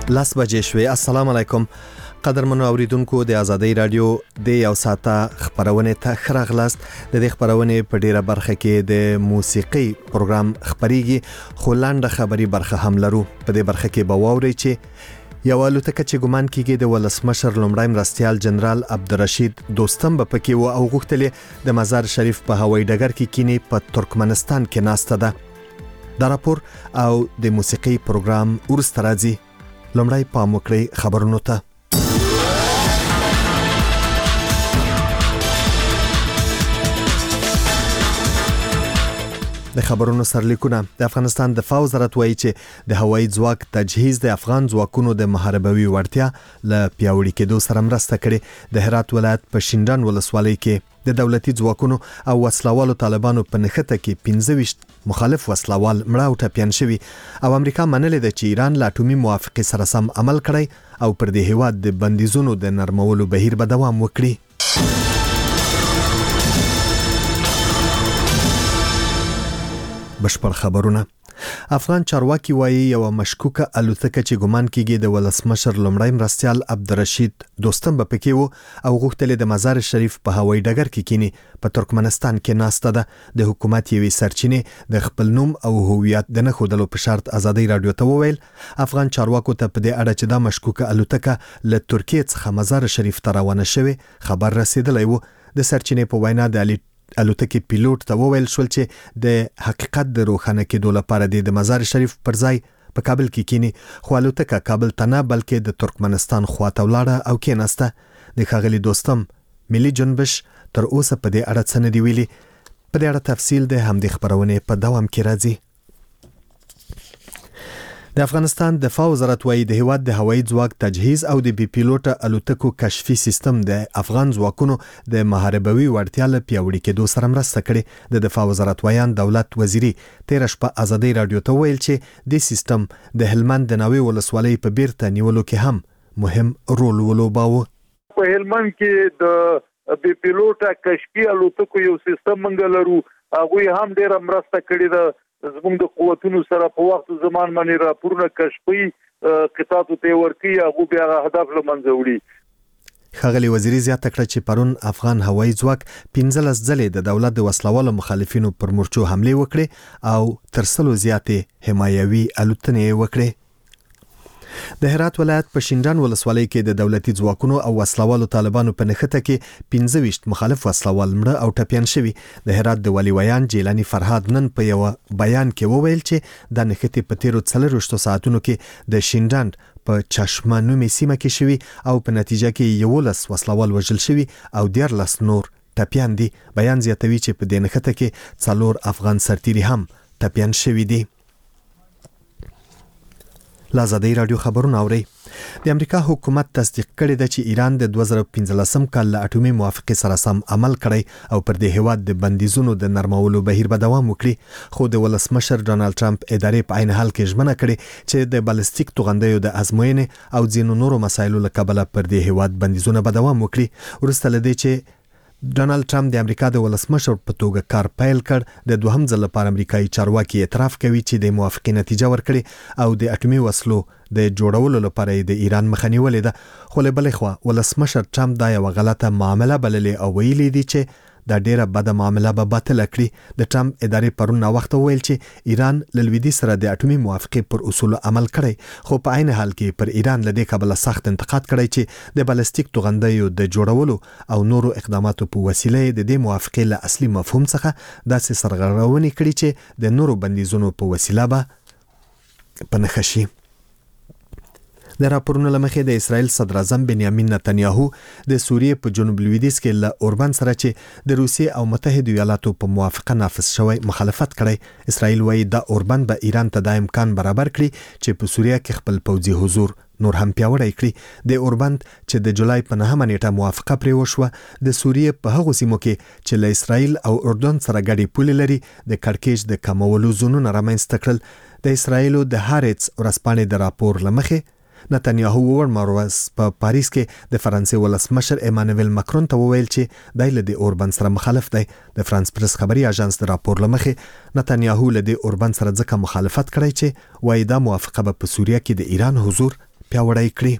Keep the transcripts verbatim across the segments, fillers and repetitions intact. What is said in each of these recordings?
لاس بجې شوې. السلام علیکم قدرمنو اوریدونکو د ازادۍ رادیو د یو ساعته خبرونه ته خراغلاست. د دې خبرونه په ډیره برخه کې د موسیقي پروګرام خبريږي، خو لاندې خبري برخه هم لرو. په دې برخه کې به واوري چې یو الوتکه چې ګمان کیږي د ولسمشر لومړی مرستیال جنرال عبدالرشید دوستم به پکې و او غوښتلې د مزار شریف په هوایي ډګر کې کینی په ترکمنستان کې ناسته ده. دا راپور او د موسیقي پروګرام ورسته راځي. لومړی پام وکړئ خبرونو ته. د خبرونو سرلیکونه. د افغانستان دفاع وزارت وایي چې د هوایي ځواک تجهیز د افغان ځواکونو د محاربوي وړتیا له پیاوړي کېدو سره مرسته کړې. د هرات ولایت په شینډان ولسوالۍ کې د دولتي ځواکونو او وسلوالو طالبانو په نښته کې پنځه ویشت مخالف وسلوال مړه او ټپیان شوي او امریکا منلې ده چې ایران له اټومي موافقې سره سم عمل کړی او پر دې هیواد د بندیزونو د نرمولو بهیر به دوام وکړي. بشپړ خبرونه. افغان چارواکي وایي یو مشکوکه الوتکه چې ګمان کیږي د ولسمشر لومړی مرستیال عبدالرشید دوستم به پکې و او غوښتل د مزار شریف په هوایي ډګر کې کینی په ترکمنستان کې ناسته ده. د حکومت یوې سرچینې د خپل نوم او هویت د نه ښودلو په شرط ازادۍ رادیو ته وویل افغان چارواکو ته په دې اړه چې دا مشکوکه الوتکه له ترکیې څخه مزار شریف ته روانه شوې خبر رسیدلی و. د سرچینې په وینا د علي الوتکې پیلوټ ته وویل شول چې د حقیقت د روښانه کېدو لپاره د مزار شریف پر ځای په کابل کې کینی، خو الوتکه کابل ته نه بلکې د ترکمنستان خواته ولاړه او کېناسته. د ښاغلي دوستم ملي جنبش تر اوسه په دې اړه څه نه دی ویلي. په دې اړه تفصیل د همدې خبرونې په دوام کې راځي. د افغانستان دفاع وزارت وایي د هیواد د هوایي ځواک تجهیز او د بي پیلوټه الوتکو کشفي سیستم د افغان ځواکونو د محاربوي وړتیا له پیاوړي کېدو سره مرسته کړې. د دفاع وزارت ویان دولت وزیري تیر شپه ازادۍ رادیو ته ویل چې د سیستم د هلمند د ناوې ولسوالۍ په بیرته نیولو کې هم مهم رول ولوباوه. په هلمند کې د بي پیلوټه کشفي الوتکو یو سیستم منګ لرو، هغه هم ډیره مرسته کړې ده. زموږ د قوتونو سره په وخت زمان باندې راپورونه کشفي قطعاتو ته ورکی هغه بیا هدف لمنځه وړي. ښاغلي وزیري زیاته کړه چې پرون افغان هوایي ځواک پنځلس ځلې د دولت د وسلوالو مخالفینو پر مورچو حمله وکړې او تر سلو زیاتې حمایوي الوتنې وکړې. د هرات ولایت په شینډان ولسوالۍ کې د دولتي ځواکونو او وسلوالو طالبانو په نښته کې پنځه ویشت مخالف وسلوال مړه او ټپیان شوي. د هرات د ولي ویان جیلانی فرهاد نن په یو بیان کې وویل چې د نښتې په تیرو څلرویشتو ساعتونو کې د شینډان په چشمه نومي سیمه کې شوي او په نتیجه کې یولس وسلوال وژل شوي او دیارلس نور ټپیان دي. بیان زیاتوي چې په دې نښته کې څلور افغان سرتیري هم ټپیان شوي دي. لازادۍ رادیو خبرونه اوري. د امریکا حکومت تصدیق کړی دی چې ایران د دوه زره پنځلسم کال له اټومي موافقې سره سم عمل کړی او پر دې هیواد د بندیزونو د نرمولو بهیر به دوام وکړي. خو د ولسمشر ډانلډ ټرمپ ادارې په عین حال کې ژمنه کړې چې د بالستیک توغندیو د ازموینې او ځینو نورو مسایلو له کبله پر دې هیواد بندیزونه به دوام وکړي. وروسته له دې چې ډانلډ ټرمپ د امریکا د ولسمشر په توګه کار پیل کړ، د دوهم ځل لپاره امریکایي چارواکي اعتراف کوي چې د موافقې نتیجه ورکړي او د اټومي وسلو د جوړولو لپاره د ایران مخه نیولې ده. خو له بلې خوا ولسمشر ټرمپ دا یو غلطه معامله بللې او ویلي دي چې دا ډیره بده معامله به باطل کړي. د ټرمپ ادارې پرون وخت ویل چې ایران له لویدیځ سره د اټومي موافقې پر اصولو عمل کړی، خو په عین حال کې پر ایران له دې کبله سخت انتقاد کړی چې د بالستیک توغندیو د جوړولو او نورو اقداماتو په وسیله د دې موافقې له اصلي مفهوم څخه داسې سرغړونې کړي چې د نورو بندیزونو په وسیله به په نښه شي. د راپورونو له مخې د اسرائیل صدر اعظم بنیامین نتنیاهو د سوریې په جنوب لویدیځ کې له اوربان سره چې د روسیې او متحده ایالاتو په موافقه نافذ شوی مخالفت کړی. اسرائیل وایي دا اوربان به ایران ته د امکان برابر کړي چې په سوریه کې خپل پوځي حضور نور هم پیاوړی کړي. د اوربان چې د جولای په نهمه نیټه موافقه پرې وشوه د سوریې په هغو سیمو کې چې له اسرائیل او اردن سره ګډې پولې لري د کړکېچ د کمولو زونونه رامنځته کړل. د اسرائیلو د هارتس ورځپاڼې د راپور له مخې نتنیاهو ووړ مروز په پاریس کې د فرانسې ولسمشر ایمانویل ماکرون ته وویل چې دای له د اوربان سره مخالف دی. د فرانس پریس خبري اژانس د راپور له مخې نتنیاهو له د اوربان سره ځکه مخالفت کړی چې وایي دا موافقه به په سوریه کې د ایران حضور پیاوړی کړي.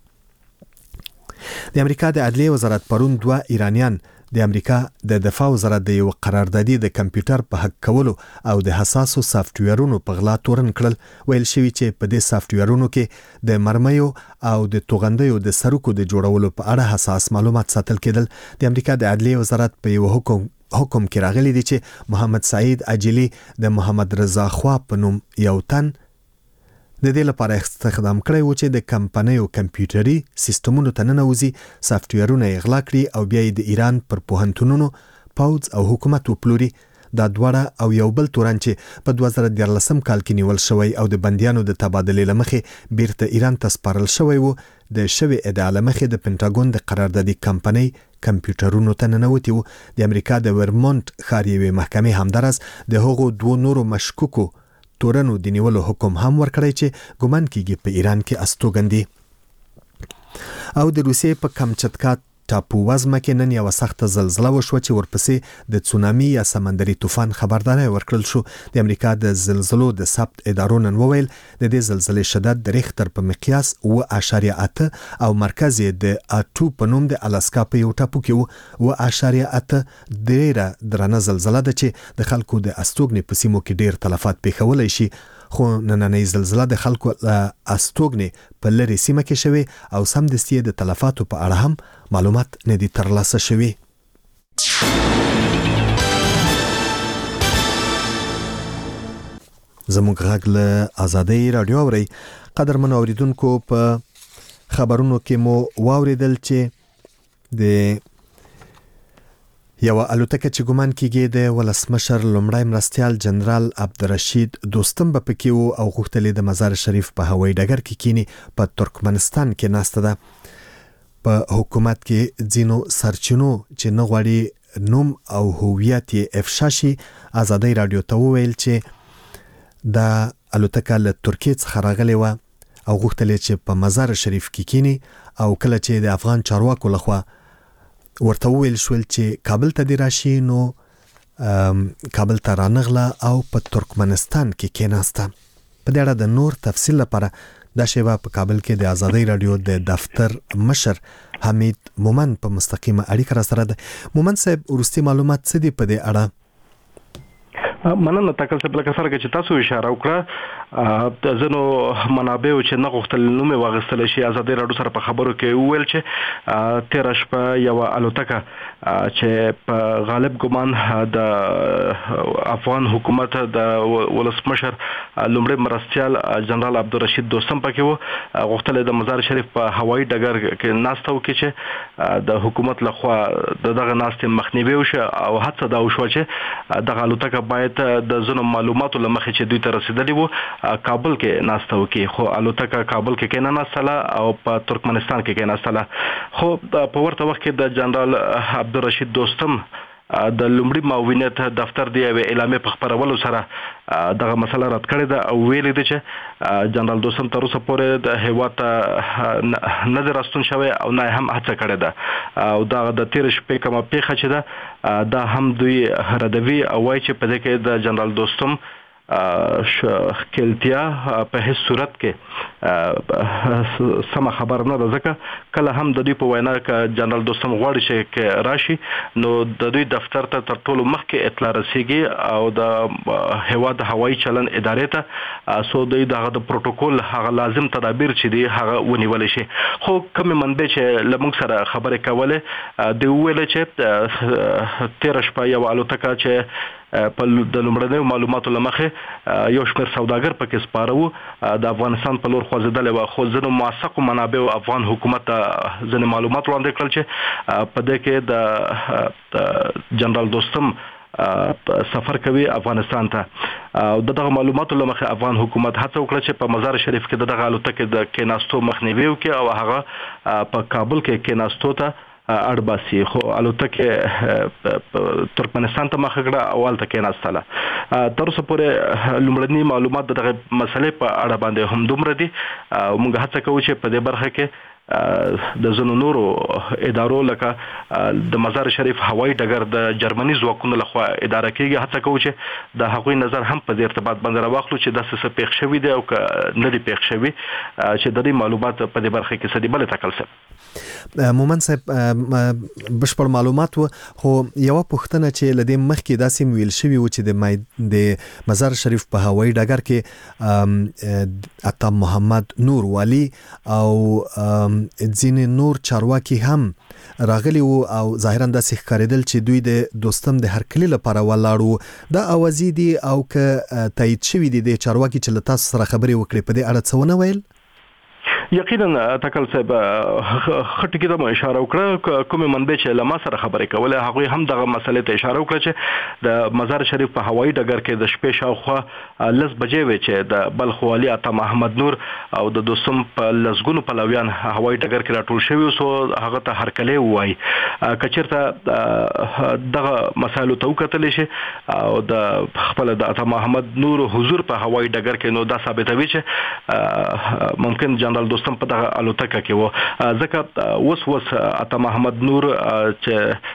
د امریکا د عدلیې وزارت پرون دوه ایرانیان د امریکا د دفاع وزارت د یو قراردادي د کمپیوټر په حق کولو او د حساسو سافټویرونو په غلا تورن کړل. ویل شوی چې په دې سافټویرونو کې د مرمیو او د توغندیو د سرکو د جوړولو په اړه حساس معلومات ساتل کېدل. د امریکا د عدلیې وزارت په یو حکم حکم کې راغلی دی چې محمد سعید عجلی د محمد رضا خوا په نوم یو تن د دې لپاره استخدام کړی و چې د کمپنیو کمپیوټري سیستمونو ته ننوځي، سافټویرونه یې غلا کړي او بیا یې د ایران پر پوهنتونونو، پوځ او حکومت وپلوري. دا دواړه او یو بل تورن چې په دوه زره دیارلسم کال کې نیول شوی او د بندیانو د تبادلې لمخې بیرته ایران ته سپارل شوی وو، د شوی ادعا لمخې د پنټاګون د قراردادي کمپنۍ کمپیوټرونو ته ننوتي وو. د امریکا د ورمونټ ښار یوې محکمې همدارس د هغو دوه نورو مشکوکو تورنو د نیولو حکم هم ورکړی چې ګمان کیږي په ایران کې استوګندي. او د روسیې په کمچتکا ټاپو وزمه کې نن یو سخت زلزلہ وشوه چې ورپسې د تسونامي یا سمندري طوفان خبرداري ورکړل شو. د امریکا د زلزلو د ثبت ادارو نن وویل د دې زلزلې شدت د ریختر په مقیاس اوه اعشاریه اته او مرکز یې د اټو په نوم د الاسکا په یو ټاپو کې و. اوه اعشاریه اته ډیره درنه زلزلہ ده چې د خلکو د استوګنې په سیمو کې ډیر تلفات پیښولی شي. خو نننۍ زلزلہ د خلکو استوګنې په لرې سیمه کې شوی او سمدستي د تلفاتو په اړه هم معلومات نه دي ترلاسه شوي. زموږ غږ له آزادۍ رادیو اورئ. قدرمنو اوریدونکو، په خبرونو کې مو واوریدل چې د یو الوتکه چې ګمان کیږي د ولسمشر لومړی مرستیال جنرال عبدالرشید دوستم په پکې وو او غوښتلې د مزار شریف په هوایي ډګر کې کینی په ترکمنستان کې ناسته ده. په حکومت کې ځینو سرچینو چې نه غواړي نوم او هویت یې افشا شي آزادۍ رادیو ته وویل چې دا الوتکه له ترکیې څخه راغلې وه او غوښتلې چې په مزار شریف کې کینی او کله چې د افغان چارواکو لخوا ورته ویل شول چې کابل ته دی راشي نو کابل ته رانغله او په ترکمنستان کې کېناسته. په دې اړه د نور تفصیل لپاره دا شیبه په کابل کې د آزادۍ رادیو د دفتر مشر حمید مومن په مستقیمه اړیکه را سره ده. مومن صاحب، وروستي معلومات څه دي په دې اړه؟ مننه تاسو په لکه سره چې تاسو اشاره وکړه د زنو منابع چې نه غوښتل نوم واغستل شي. آزادۍ رادیو سره په خبرو کې ویل چې تیر شپه یو الوتکه چې په غالب ګمان د افغان حکومت د ولسمشر لومړی مرستیال جنرال عبدالرشید دوستم پکې وو، غوښتل د مزار شریف په هوایي ډګر کې ناسته وکړي چې د حکومت لخوا دغه ناستې مخنیوي وشي او هڅه دا وشوه چې دغه الوتکه باید د زنو معلوماتو لمخې چې دوی ته رسیدلی وو کابل کې ناسته وکړي، خو الوتکه کابل کې کې نه ناستله او په ترکمنستان کې کې ناستله. خو په ورته وخت کې د جنرال عبدالرشید دوستم د لومړي معاونیت دفتر دی یو اعلامیه په خبرولو سره دغه مسله رد کړې ده او ویلي دی چې جنرال دوستم تر اوسه پورې د هیواد نه دی راستون شوی او نه هم هڅه کړې ده او دا د تیر شپې کومه پیښه چې ده دا هم دوی ردوي او وایي چې په دې کې د جنرال دوستم خلتیا په هیڅ صورت کې سم خبر نه ده، ځکه کله هم د دوی په وینا کې جنرال دوستم غواړي چې راشي نو د دوی دفتر ته تر ټولو مخکې اطلاع رسیږي او د هیواد هوایي چلن ادارې ته سو دوی دغه د پروتوکول هغه لازم تدابیر چې دی هغه ونیول شي. خو کوم منبع چې لمونږ سره خبرې کوله دی ویل چې تیر شپه یو الوتکه چې په د لومړنیو معلوماتو لمخې یو شمېر سوداګر پکې سپاره وو د افغانستان په لور خوځېدلی وه، خو ځینو موثقو منابعو افغان حکومت ته ځینې معلومات وړاندې کړل چې په دې کې د جنرال دوستم سفر کوي افغانستان ته او دغه معلوماتو لمخې افغان حکومت هڅه وکړه چې په مزار شریف کې دغه الوتکې د کېناستو مخنیوي وکړي او هغه په کابل کې کېناستو ته اړ باسي، خو الوتکه ترکمنستان ته مخه کړه او هلته کېناستله. تر اوسه پورې لومړني معلومات دغه مسلې په اړه باندې هم دومره دي او موږ هڅه کوو چې په دې برخه کې د زنو نورو ادارو لکه د مزار شریف هوایي ډګر د جرمني ځواکونو لخوا اداره کیږي. هڅه کوو چې د هغوی نظر هم په دې ارتباط باندې راواخلو چې داسې څه پیښ شوي دي او که نه دي پیښ شوي چې د دې معلومات په دې برخه کې څه دي. بلې تکل صاحب مومن صاحب بشپړ معلومات و، خو یو پوښتنه چې لدې مخکې داسې ویل شوی و چې د د مزار شریف په هوایي ډګر کې عطا محمد نور والی او ځینې نور چارواکي هم راغلی وو او ظاهرا داسې ښکارېدل چې دوی د دوستم د هرکلي لپاره ولاړو. دا اوازې دي او که تایید شوي دي د چارواکي چې له تاسو سره خبرې وکړي په دې اړه څه ونه ویل؟ یقینا تکل صاحب خټکی ته اشاره وکړه، کومه منبع چې لما سره خبرې کوله هغه هم دغه مسلې ته اشاره وکړه چې د مزار شریف په هوایي ډګر کې د شپې شاوخوا لس بجې وې چې د بلخ والي عطا محمد نور او د دوسم په لسګونو پلویان هوایي ډګر کې راټول شوي، سو هغه ته هرکلی وایي. کچیرته دغه مسایلو ته وکتل شي او د خپل د عطا محمد نور حضور په هوایي ډګر کې نو دا ثابتوي چې ممکن جنرال دوستم په دغه الوتکه کې و. ځکه اوس اوس عطا محمد نور چې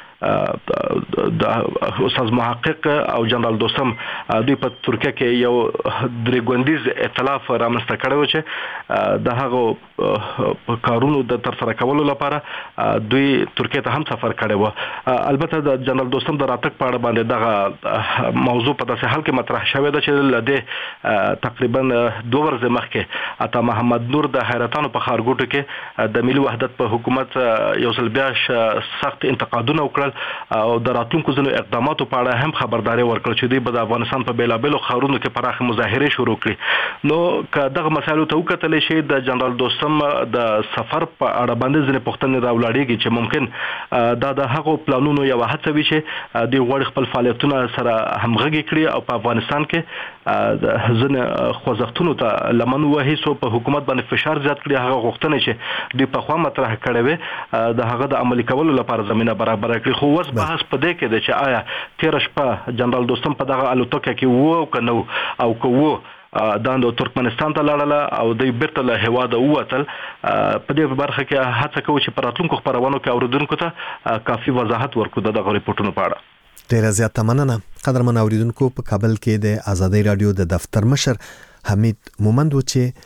د استاد محقق او جنرال دوستم دوی په ترکیه کې یو درې ګوندیز ائتلاف رامنځته کړی و چې د هغو کارونو د ترسره کولو لپاره دوی ترکیه ته هم سفر کړی و. البته د جنرال دوستم د راتګ په اړه باندې دغه موضوع په داسې حال کې مطرح شوې ده چې له دې تقریبا دوه ورځې مخکې عطا محمد نور د حیرتانو په ښارګوټو کې د ملي وحدت په حکومت یو ځل بیا سخت انتقادونه وکړل او د راتلونکو ځینو اقداماتو په اړه هم خبرداري ورکړه چې دوی به د افغانستان په بیلابیلو ښارونو کې پراخه مظاهرې شروع کړي. نو که دغه مسایلو ته وکتل شي د جنرال دوستم د سفر په اړه باندې ځینې پوښتنې راولاړېږي چې ممکن دا د هغو پلانونو یوه هڅه وي چې دوی غواړي خپل فعالیتونه سره همغږي کړي او په افغانستان کې ځینې خوځښتونو ته لمن ووهي، سو په حکومت باندې فشار زیات کړي. هغه غوښتنې چې دوی پخوا مطرح کړې وې د هغه د عملي کولو لپاره زمینه برابره کړي. خو اوس بحث په دې کې دی چې آیا تېره شپه جنرال دوستم په دغه الوتکه کې وو او که نه وو، او که وو دا د ترکمنستان ته لاړله او دوی بیرته له هېواده ووتل. په دې برخه کې هڅه کوو چې په راتلونکو خپرونو کې اورېدونکو ته کافي وضاحت ورکړو د دغه ریپورټونو په اړه. ډیره زیاته مننه. قدرمن اوریدونکو، په کابل کې د آزادۍ راډیو د دفتر مشر حمید مومند و چې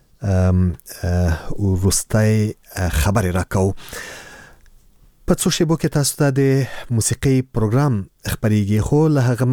وروستی خبرې راکوو. په څو شیبو کې تاسو ته د موسیقي پروګرام خبرېږي، خو له هغه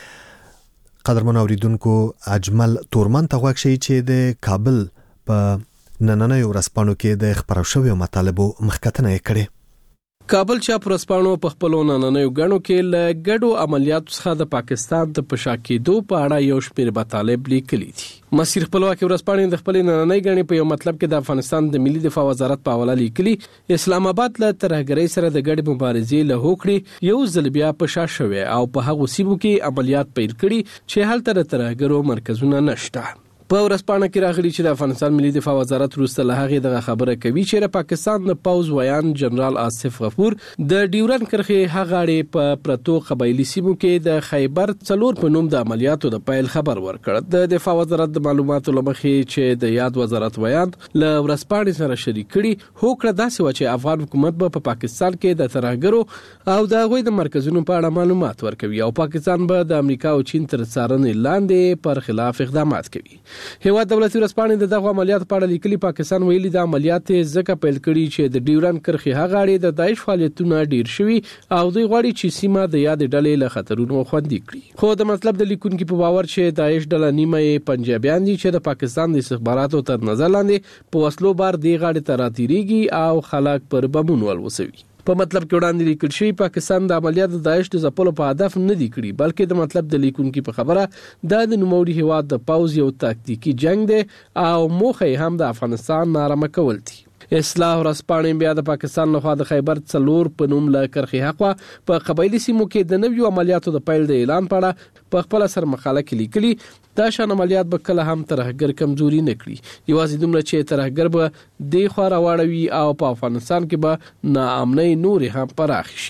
مخکې قدرمن اوریدونکو اجمل تورمن ته غوږ شئ چې د کابل په نننیو ورځپاڼو کې د خپرو شویو مطالبو مخکتنه یې کړې. کابل چاپ ورځپاڼو په خپلو نننیو غاڼو کې له ګډو عملیاتو څخه د پاکستان د پشا کېدو په اړه یو شمېر مطالب لیکلي دي. مسیر خپلواکي ورځپاڼې د خپلې نننۍ غاڼې په یو مطلب کې د افغانستان د ملي دفاع وزارت په حواله لیکلي اسلام آباد له ترهګرۍ سره د ګډې مبارزې له هوکړې یو ځل بیا پشا شوی او په هغو سیمو کې عملیات پیل کړي چې هلته د ترهګرو مرکزونه نشته. په ورځپاڼه کې راغلي چې د افغانستان ملي دفاع وزارت وروسته له هغې دغه خبره کوي چې د پاکستان د پوځ ویان جنرال آصف غفور د ډیورن کرښې هغه اړې په پرتو قبایلي سیمو کې د خیبر څلور په نوم د عملیاتو د پیل خبر ورکړ. د دفاع وزارت د معلوماتو له مخې چې د یاد وزارت ویان له ورځپاڼې سره شریک کړي، هوکړه داسې وه چې افغان حکومت به په پاکستان کې د ترهګرو او د هغوی د مرکزونو په اړه معلومات ورکوي او پاکستان به د امریکا او چین تر څارنې لاندې پر خلاف اقدامات کوي. هیواد دولتي ورځپاڼې د دغه عملیاتو په اړه لیکلي پاکستان ویلي د عملیات ځکه پیل کړي چې د ډیورن کرښې هغه اړې د داعش فعالیتونه ډیر شوي او دوی غواړي چې سیمه د یاد ډلې له خطرونو خوندي کړي. خو د مطلب د لیکونکو په باور چې داعش ډله نیمه یې پنجابیان دي چې د پاکستان د استخباراتو تر نظر لاندې په وسلو بار دی غاړې ته راتېرېږي او خلک پر بمونو ولوسوي. په مطلب کې وړاندې لیکل شوی پاکستان د عملیاتو د داعش د ځپلو په هدف نه دی کړي، بلکې د مطلب د لیکونکو په خبره دا د نوموړي هیواد د پوځ یو تاکتیکي جنگ دی او موخه هم د افغانستان نارامه کول دي. اصلاح ورځپاڼې بیا د پاکستان لخوا د خیبر څلور په نوم له کرښې حقوه په قبایلي سیمو کې د نویو عملیاتو د پیل د اعلان په اړه په خپل سر مقاله کې لیکلي دا شان عملیات به کله هم ترهګر کمزوري نه کړي، یوازې دومره چې ترهګر به دې خوا راواړوي او په افغانستان کې به ناامنۍ نورې هم پراخ شي.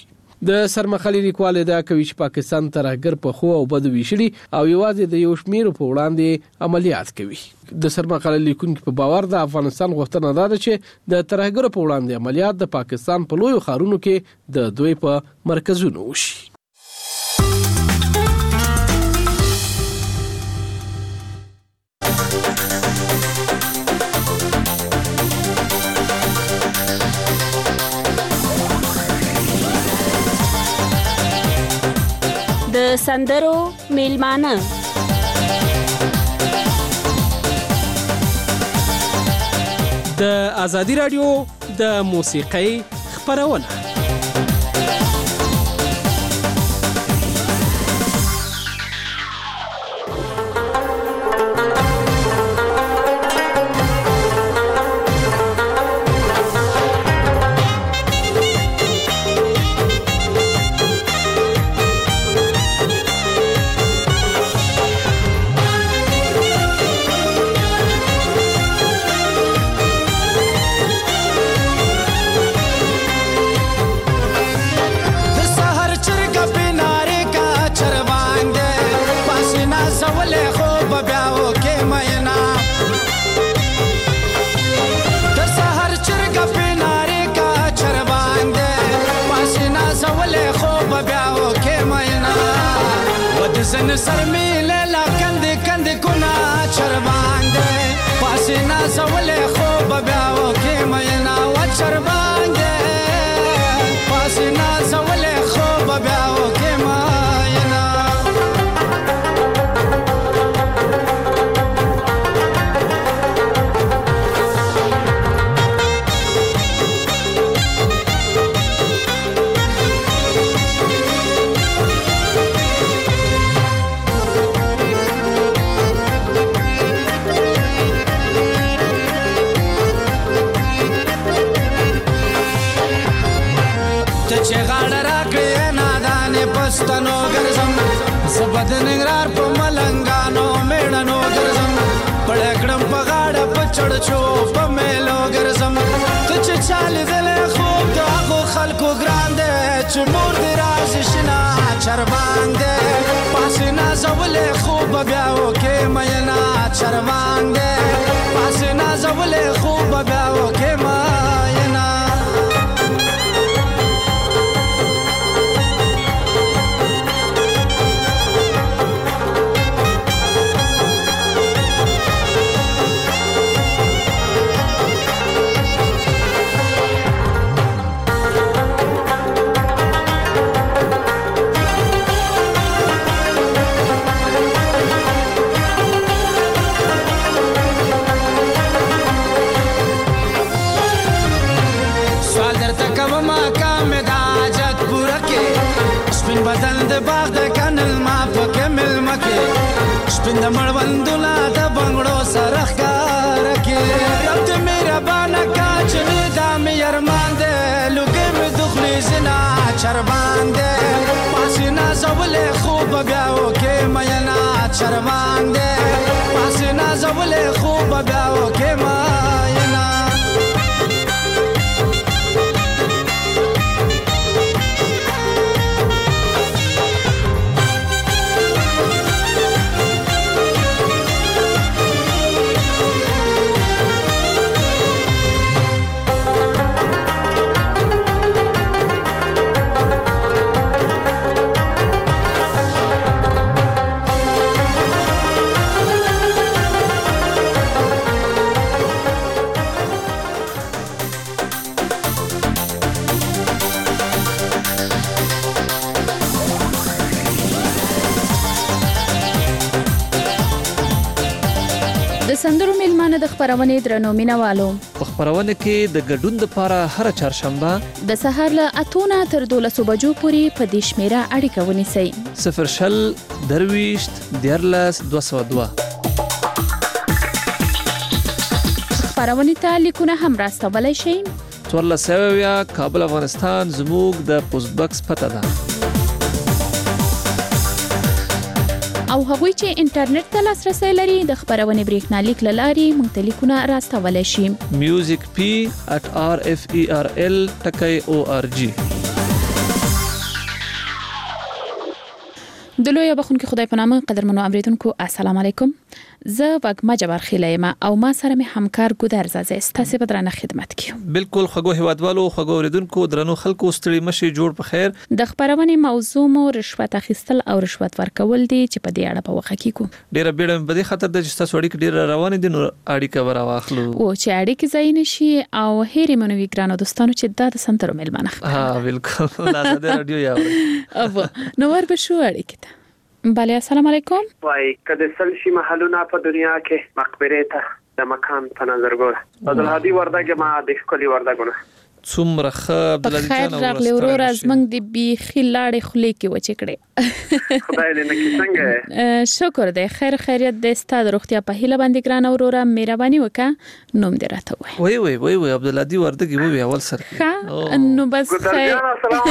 د سرمخالي لیکوال ادعا کوي چې پاکستان ترهګر په خو او بد ویشلي او یوازې د یو شمېر په وړاندې عملیات کوي. د سرمخالي لیکونکو په باور د افغانستان غوښتنه ده چې د ترهګر په وړاندې عملیات د پاکستان په لویو ښارونو کې د دوی په مرکزونو وشي. د سندرو میلمانه د ازادي رادیو د موسیقۍ خپرونه. زن سر میله لا کند کند کنا چربانده پاسینا زول خوب بیاو کی مینا و چربانده پاسینا زول خوب بیاو کی مینا. پستانو ګرځم زبدن نګرار په ملنګانو میړنو ګرځم پړکړم په غاړه په چړچو په میلو ګرځم ته چې چالي دلې خوب د هغو خلکو ګران دی چې مور دې راز شنا چربان دی پاسینا زولې خوب بیا وکې مینا چربان دی پاسینا زولې خوب بیا وکې مینا. بدن د باغ د کنل ما پکې مل مکه شپین د مړوندونه د بنگړو سره ښکار کې رب دې مهربانه کا چې دا مې ارمان دې لوګې مې دخلي زنا چربان دې پاسینا زولې خوب بیا وکې مینا چربان دې پاسینا زولې خوب بیا وکې مینا. د سندرو میلمانه د خبرونې درنو مینوالو په خبرونه کې د ګډون لپاره هر چهارشنبه د سهار له اتونه تر دولسو بجو پورې په دې شمیره اړیکه ونیسئ. صفر شل درویشت دیارلس دوه سوه دوه. خبرونې ته لیکونه هم راستولی شئ. څوارلس سوه اویا کابل افغانستان زموږ د پوسټ بکس پته ده. او هغوی چې انټرنیټ ته لاسرسی لري د خبرونې بریښنالیک له لارې موږ ته لیکونه راستولی شي. میوزیک پی ات آر اف ای آر ال ټکی او آر جی. د لوی بخون کې خدای په نامه قدرمنو اوریدونکو السلام علیکم. زه وګما جبار خیلیم او ما سره می همکار ګودر زازه ستاسو په درنه خدمت کیو. بالکل خغو هوادوالو خغو اوریدونکو درنو خلکو ستړي مشي جوړ په خیر. د خبرونه موضوع مو رشوت اخیستل او رشوت ورکول دي چې په دې اړه په وخت کې کو. ډیره بیړه په دې خاطر د جستا سوړی کې ډیره روان دي نو اړیکه ورا واخلو. او چې اړیکه ځای نشي او هېری منوي ګرانو دوستانو چې دا د سنترو ملمنه. ها بالکل لازم د رادیو یاو. او نو ور به شو اړیکه ته. بله السلام علیکم. وای کده سل شي محلونه په دنیا کې مقبره ته د مکان په نظر ګوره عبدالهادي وردګ ما د خپل وردګونه څومره ښه عبدالهادي جان خیر راغلی ورور ازمنګ دی بي خلاړې خلې کې وچ کړې خدای دې نکي څنګه شکر دې خیر خیریت دې ستاسو روغتیا په هیله باندې ګران وروره مهرباني وکړه نوم دې راته وای وای وای وای عبدالهادي وردګ وای اول سره نو بس خیر السلام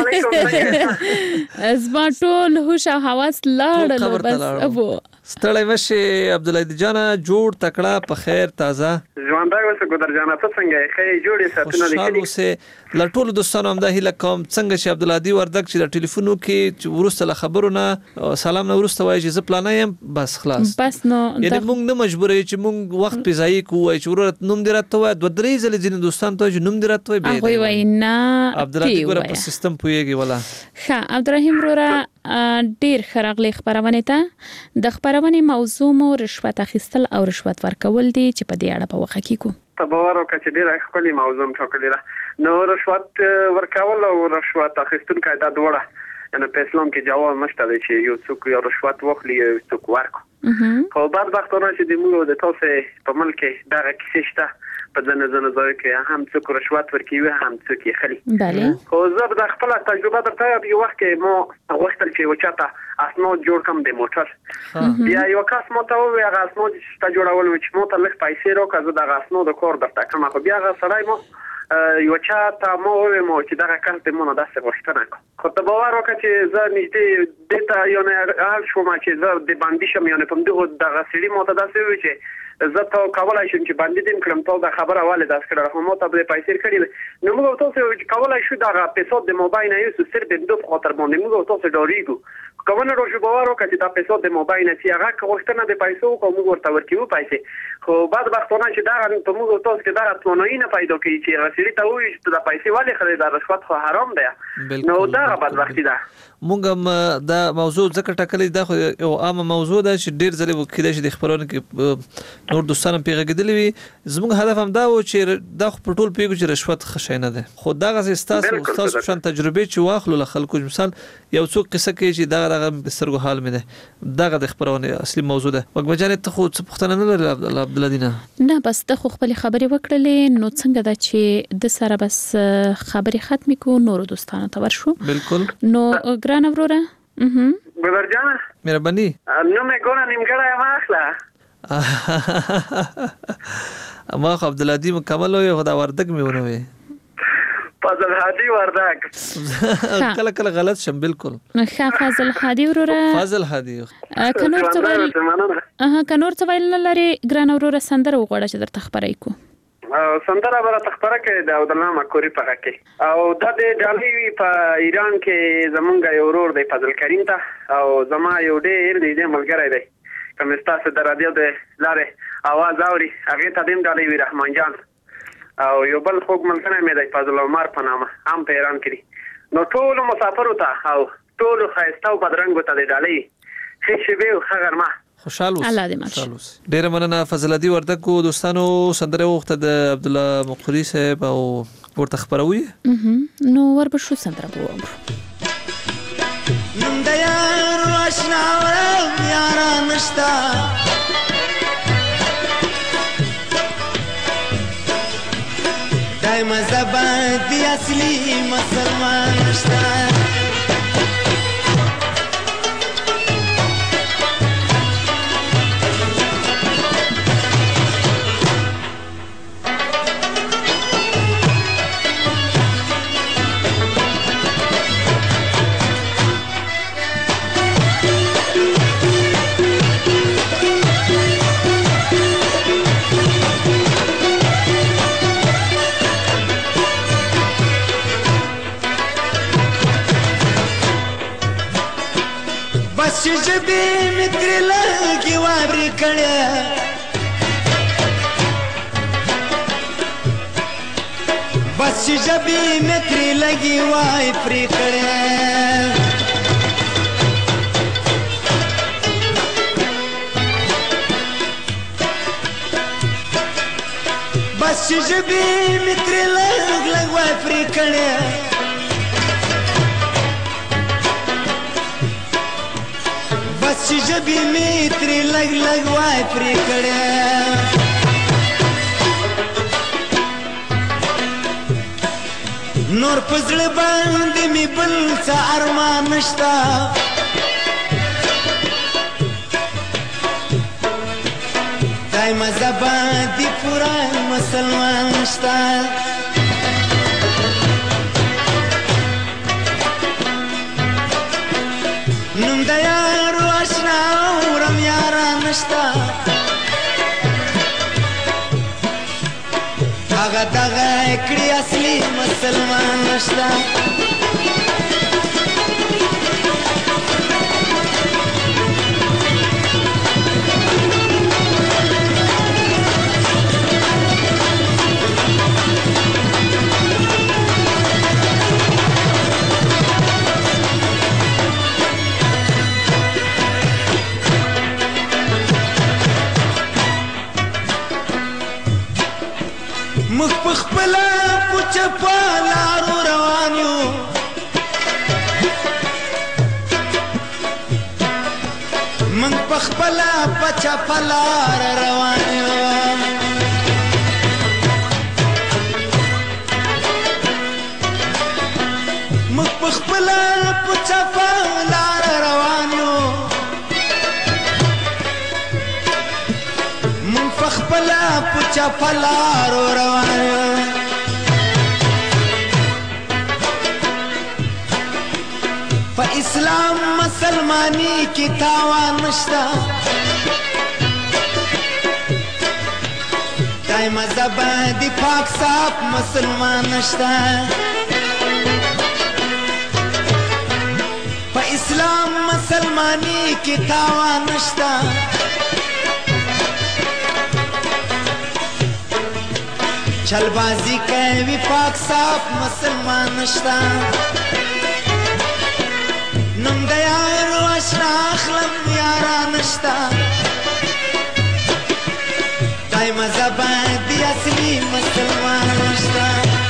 علیکم ازما ټول هوش او حواس لاړل بس ابو ستړی مشه عبدالهادي جان جوړ تکړه په خیر تازه ژوند راغوسه ګودر جان ته څنګه خیر جوړې ساتنه لیکلي لټول دوستانو هم د هیله کوم څنګه چې عبدالهادي وردګ چې د ټلیفونو کې ورسته خبرونه سلام نو ورسته وایي چې زه پلانایم بس خلاص بس نو یعنی موږ نه مجبورې چې موږ وخت په ځای کوی چې ورته نوم دی راته وای دوه درې ځله ځین دوستان ته چې نوم دی راته وای به وای وای نه عبدالهادي ګوره په سیستم پویږي ولا ښه عبدالرحیم وروره ډیر خرغلی خبرونه ته د خبرونه موضوع مو رشوت اخیستل او رشوت ورکول دي چې په دې اړه په وخت کې کو تبارو کچې ډیره خپلې موضوع ټاکلې ده نو رشوت ورکول او رشوت اخیستل کایدا دوړه ان په اسلام کې جواب مشته دی چې یو څوک یو رشوت واخلي یو څوک ورکو خو بعد وختونه چې د موږ د تاسو په ملک دا کیسه شته په ځنه ځنه ځای کې هم څوک رشوت ورکوي هم څوک یې خلی بله خو زه د خپل تجربه درته یو وخت کې مو غوښتل چې وچاته اسناد جوړ کم د موټر بیا یو کس مو ته وی هغه اسناد چې جوړول چې مو ته لږ پیسې راکړه زه د اسناد کور درته کوم خو بیا هغه سړی مو یو چاته مو وی مو چې دا کس د مونږ داسې غوښتنه خو ته باور وکړه چې زه نږدې دته یو نه حال شوم چې زه د باندې شم یو نه په دغه د غسړي مو ته داسې وی چې زه ته کولای شم چې باندې دیم کړم ته دا خبره والے داس کړه خو مو ته به پیسې کړی نو موږ تاسو کولای شو دا پیسې د موبایل نه یو سر د دوه خاطر باندې موږ تاسو ډاریګو کومه روش باور وکړه چې دا پیسې د موبایل نه چې هغه کوښتنه د پیسو کوم ورته ورکیو پیسې خو بعد وختونه چې دا په موږ تاسو کې دا توانایي نه پیدا کوي چې رسېلې ته وایي چې دا پیسې والے خلک دا رشوت خو حرام دی نو دا بعد وختي ده مونږ دا موضوع ذکر ټاکلې دا خو یو عام موضوع ده چې ډیر ځله وکړي چې د خبرونو کې نور دوستانو پیغاګدلې وي زموږ هدف هم دا و چې دا په ټول پیګو چې رشوت خښینه ده خو دا غږ تاسو تاسو شان تجربه چې واخلو له خلکو مثال یو څوک قصه کوي چې دا دغه سترګو حال مې ده دغه د خبرونه اصلي موضوع ده وګ بجانه ته خو څه پښتنه نه لري عبدالهادي نه نه بس ته خو خپل خبرې وکړلې نو څنګه دا چې د سره بس خبرې ختم کو نور دوستانو ته ورشو بالکل نو ګران وروره اها ګلر جان مهرباني نو مې ګورم نیمګړی واخله ما خو عبدالهادي مکمل وي خدا وردګ مې ونه وي فضل هادي وردګ کله کله غلط شم بالکل ښه فضل هادي وروره فضل هادي کنور څویل اها کنور څویل نه لري ګران وروره سندره وغوړه چې درته خبرې کو سندره بر تخبره کې د عبدالله مکوري په کې او د دې ډالۍ په ایران کې زمونږ یو ورور دی فضل کریم ته او زما یو ډېر دی ملګری دی کوم تاسو د رادیو د لارې आवाज اوري هغه ته دیم ډالۍ وی رحمان جان او یو بل خوګ ملګری مې دی فضل عمر په نامه هم په ایران کې نو ټول مسافر ته او ټول خایستو بدرنګ ته دی ډالۍ هیڅ به خبر ما خوشاله اوسه الله دې ماشي ډیر مننه فضل هادي وردګ کو دوستانو سندره وخت د عبد الله مقری صاحب او ورته خبروي نو ور به شو سندره بو نن د یار آشنا ورم یارا نشتا دای مذهب دی اصلي مسلمان نشتا بس چې ژبې مې ترې لږې واورې کړې بس چې ژبې مې ترې لږې وای پرې کړې بس چې ژبې مې ترې لږ لږ وای پرې کړې بس چې ژبې مې ترې لږ لږ وای پرې کړې نور په زړه باندې مې بل څه ارمان نشته دای مذهب دی پورا مسلمان نشته نوم د یارو اشنا ورم یاران نشته هغه دغه کړي اصلي مسلمان نشته مخ په خپله پوچه په لارو روان یو موږ په خپله پچه په لار روان یو موږ په خپله پچه په لار روان یو موږ په خپله پچه په لارو روان یو په اسلام مسلمانی کې تاوان نشته دای مذهب دی پاک صاحب مسلمان نشته په اسلام مسلمانی کې تاوان نشته چل بازی کوي پاک صاحب مسلمان نشته نوم د یارو اشنا اخلم یاران نشته دای مذهب دی اصلي مسلمان نشته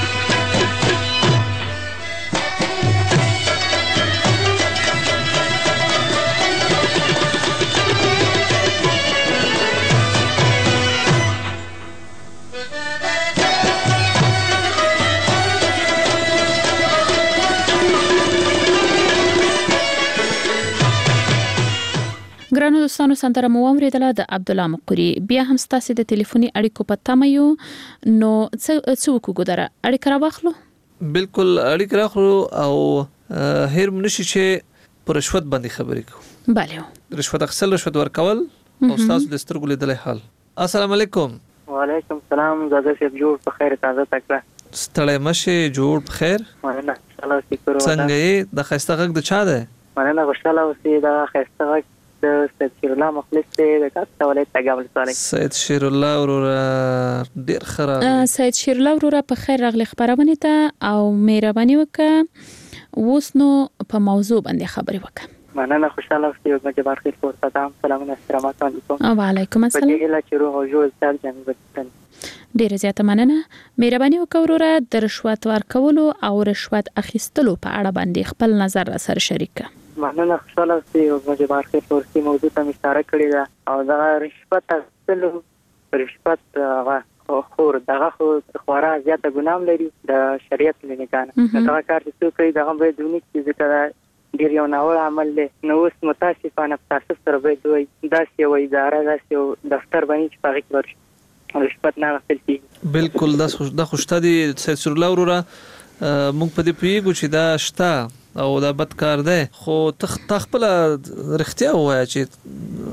ګرانو دوستانو سندره مو اوریدله د عبدالله مقری بیا هم ستاسو د ټلیفوني اړیکو په تمه یو نو څه وکړو دره اړیکه راوخلو بالکل اړیکه راخلو او هیر منشي چې پر رشوت باندې خبرې کوو bale رشوت اخیستل رشوت ورکول او تاسو د سترګو لیدل حال السلام علیکم وعلیکم السلام زاده صاحب جوړ په خیر تازه تکړه ستړی مشه جوړ په خیر مننه الله شکر وکړه څنګه یې د خسته غږ د چا ده مننه خوشاله اوسې دا خسته غږ د سید شیر الله مخلص دی د کاته ولایت تګابل صالح سید شیر الله ورور ډیر خراب سید شیر الله ورور په خیر راغلی خبرونه ته او مهرباني وکړه اوس نو په موضوع باندې خبرې وکړه مننه خوشاله اوسې او مجه بارخیر پورته تام سلامونه احترامات علیکم وعلیکم السلام په دې لا چې روح او جوړ تل جنب ډیره زیاته مننه مهرباني وکړه وروره د رشوت ورکولو او رشوت اخیستلو په اړه باندې خپل نظر را سره شریک کړه مننه خوشاله اوسې او مجه بارخیر پورته موضوع ته اشاره کړې ده او دا رشوت اخیستلو رشوت هغه خو دغه خو خورا زیاته ګنام لري د شریعت لنګانه دا کار چې څوک کوي دغه به دونی چې ذکر ډیر یو ناوړ عمل دی نو اوس متاسفانه تاسو سره به دوی داسې یو اداره داسې یو دفتر باندې چې پاره کې ورشي رشوت نه اخیستل کیږي بالکل دا خوش دا خوشته دي سید شیر الله وروره موږ په دې پیګو چې دا شته او دا بدکار دی خو تخ خپل رښتیا وایي چې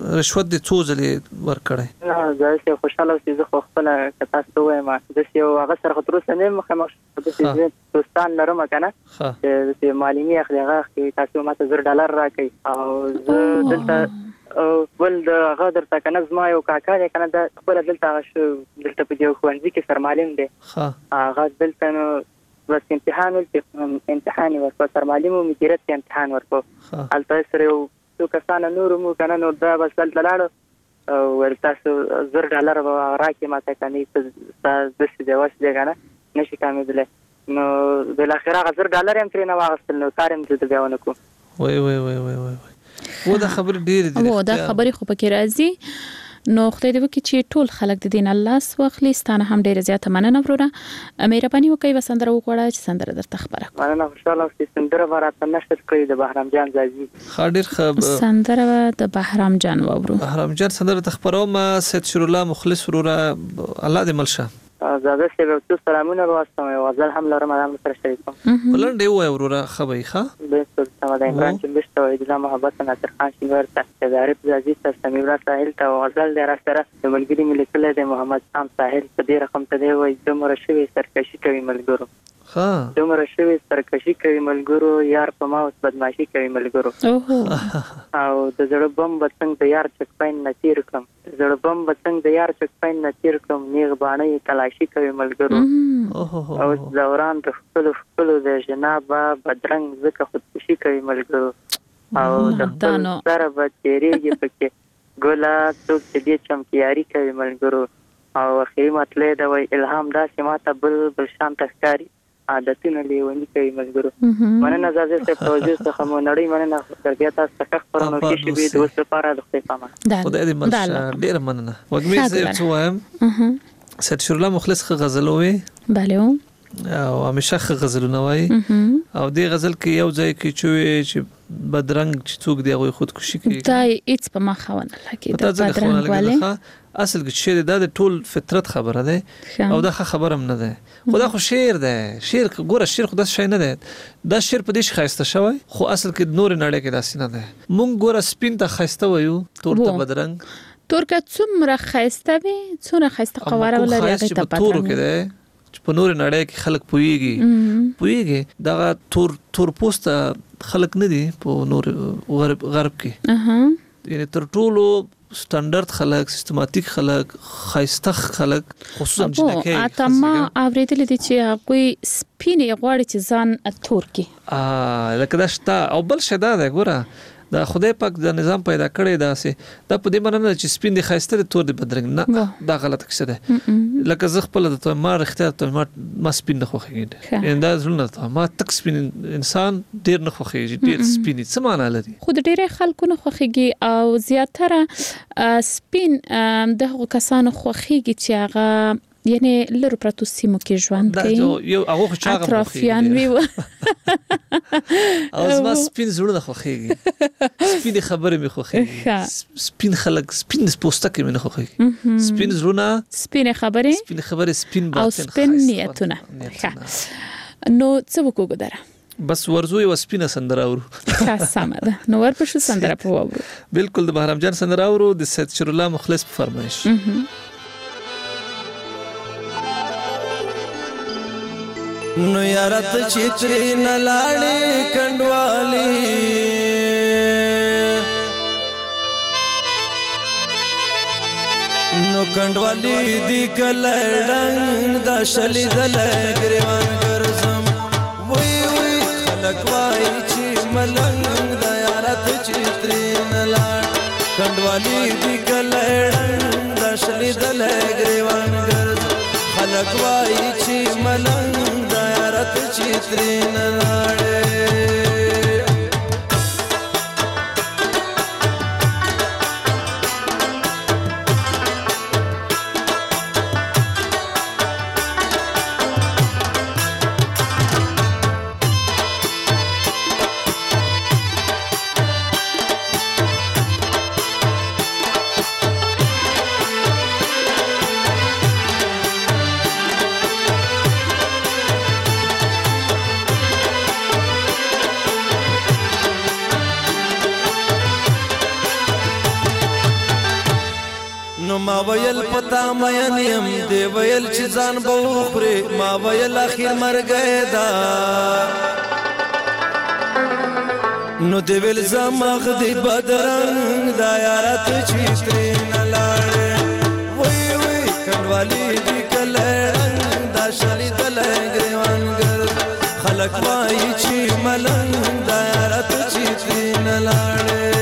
رشوت د څو ځلې ورکړی؟ نه زه چې خوشاله اوسې زه خو خپله که تاسو ته ووایم داسې یو هغه سره خو تر اوسه نه یم مخامخ داسې زه دوستان لرم که نه چې داسې معلومي اخلي هغه اخلي تاسو ماته زر ډالر راکوي او زه دلته بل د هغه درته که نه زما یو کاکا دی که نه دا خپله دلته هغه شو دلته په یو ښوونځي کې سرمعلم دی هغه دلته نو بس امتحان ولته امتحان یې ورکړو سرمعلم و مدیریت ته امتحان ورکړو هلته سره یو څو کسانه نور مو که نه نو دا بس دلته لاړو او ویل تاسو زر ډالر به راکړې ماته که نه ستا داسې دی وس دی که نه نشي کامېدلی نو بالاخره هغه زر ډالر یې هم ترې نه واخیستل نو کار یې دلته بیا ونه کړو وای وای وای وای وای و دا خبرې ډېرې دي و دا خبرې خو پکې راځي نو خدای دې وکړي چې ټول خلک د دې نه لاس واخلي ستانه هم ډېره زیاته مننه وروره مهرباني وکړئ یوه سندره وغواړه چې سندره درته خبره کړو مننه خوشحاله اوسئ سندره به راته نشر کړئ د بهرام جان زازي ښه ډېر ښه سندره به د بهرام جان واورو بهرام جان سندره ته خپروم سید شیرالله مخلص وروره الله دې مل شه زاده صاحب یو څو سلامونه به واستوم یو غزل هم لرم هغه هم سره شریک کوم په لنډ یې ووایه وروره ښه به وي ښه بلکل سمه ده عمران چنبش ته وایي د محبت ناصر خان شینوار ته د عارف زازي ته سمیع الله ساحل ته غزل دی راسره د ملګري مې لیکلی دی محمد شام ساحل په دې رقم ته دی وایي دومره شوې سرکشي کوي ملګرو دومره شوې سرکشي کوي ملګرو یار په ما اوس بدماشي کوي ملګرو او د زړه بم به څنګه د یار چکپاین نه تېر کړم د زړه بم به څنګه د یار چکپاین نه تېر کړم نیغ باڼه یې کلاشي کوي ملګرو اوس دوران د ښکلو ښکلو د جنابه بدرنګ ځکه خودکشي کوي ملګرو او د خپل سره به تېرېږي پکې ګله څوک چې دې چمکیاري کوي ملګرو او اخري مطلع ده وایي الهام داسې ماته بل بل شان ته ښکاري عادتونه لیونی کوي ملګرو مننه زازي صاحب توجه څخه مو نړۍ مننه تر بیا تاسو ته خبرونه وکړي چې د اوس لپاره د خپل پامه خدای دې مل شه ډېره مننه وږمې صاحب څه وایم سید شیرالله مخلص ښه غزل ووایي بله او همیشه ښه غزلونه وایي او دې غزل کې یو ځای کې چې چې بدرنګ چې څوک دی هغوی خودکشي کوي دا هېڅ په ما ښه ونه لګېده بدرنګ ولې اصل کې شعر دا د ټول فطرت خبره ده او دا ښه خبره هم نه ده خو دا خو شعر ده شعر ګوره شعر خو داسې شی نه دی دا شعر په دې شي ښایسته شوی خو اصل کې نورې نړۍ کې داسې نه ده مونږ ګوره سپین ته ښایسته وایو تور ته بدرنګ تور که څومره ښایسته وي څومره ښایسته قواره ولري هغې ته تورو کې دی چې په نورې نړۍ کې خلک پوهېږي پوهېږي دغه تور تور پوسته خلک نه دي په نور غرب غرب کې یعنې تر ټولو سټانډرد خلک سیستماتیک خلک خایسته خلک خصوصا جنکۍ اته ما اورېدلې دي چې هغوی سپینې غواړي چې ځان تور کړي لکه دا شته او بل شی دا دی ګوره دا خدای پاک د نظام پیدا کړی داسې دا په دې معنی نه چې سپین دی ښایسته دی تور دی بدرنګ نه دا غلطه کیسه ده لکه زه خپله درته وایم ما رښتیا درته وایم ما سپین نه خوښېږي یعنې دا زړه نه درته ما تک سپین انسان ډېر نه خوښېږي ډېر سپین څه معنا لري خو د ډېری خلکو نه خوښېږي او زیاتره سپین د هغو کسانو خوښېږي چې هغه یعنی لرو پرتو سیمو کې ژوند کوي یو هغه خو چاغه اطرافیان وي او زما سپین زړه خوښېږي سپین خبرې مې خوښېږي سپین خلک سپین پوستکي مې نه خوښېږي سپین زړونه سپین خبرې سپین خبرې سپین باطن او سپین نیتونه نو څه وکړو ګدره بس ورزو یو سپینه سندره اورو ښه سمه ده نو ورپسې سندره په واورو بالکل د بهرام جان سندره اورو د سید شیرالله مخلص په فرمایش نو یارت چتری نلاړې کندوالی نو کندوالی دی کلړنګ دا شلی دل ګریوان ګرځم وای وای خلک وای چې ملنګ دا یارت چتری نلاړ کندوالی دی کلړنګ دا شلی دل ګریوان ګرځم خلک وای چې ملنګ چتری نلاړې ویل پتا مې نیم دی ویل چې ځان به وخوري ما ویل اخر مرګ دا نو دی ویل زماغ دی بدرنګ دا یارت چې ترې نه لاړې وای وای کډوالی دی کلړنګ دا شلی دلې ګریوان ګر خلک وای چې ملنګ دا یارت چې ترې نه لاړې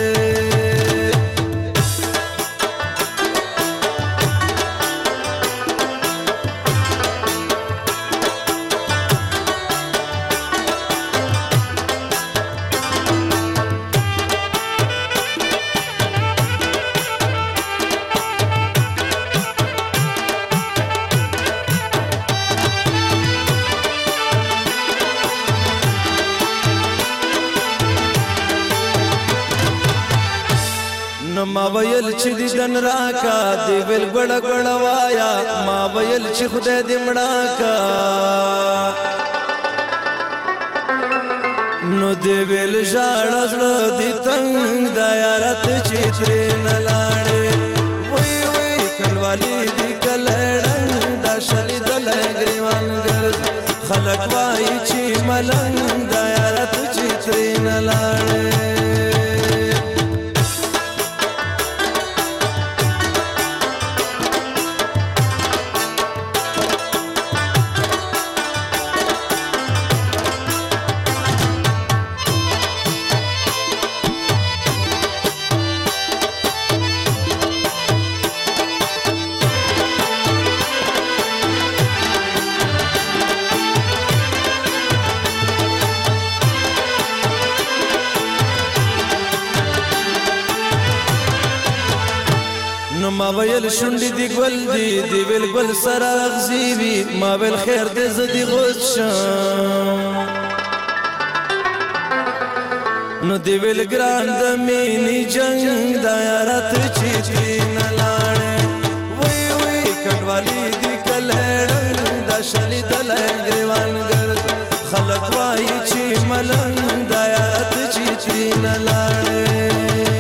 ما ویل چې دی دن راکا دی ویل ګړ ګړ وایا ما ویل چې خدای دې مړه کا نو دی ویل ژړ زړه دی تنگ دا یارت چې ترې نه لاړې وای وای کډوالی دی کلړنګ دا شلی دلې ګریوان ګر خلک وای چې ملنګ دا یارت چې ترې نه لاړې ما ویل شونډې دی ګل دی دی ویل ګل سره اغزي وي ما ویل خیر دې زدي غوښ شم نو دی ویل ګران د مینې جنگ دا یارت چې ترې نه لاړې وای وای کډوالی دی کلړنګ دا شلی دلې ګریوان ګر خلک وای چې ملنګ دا یارت چې ترې نه لاړې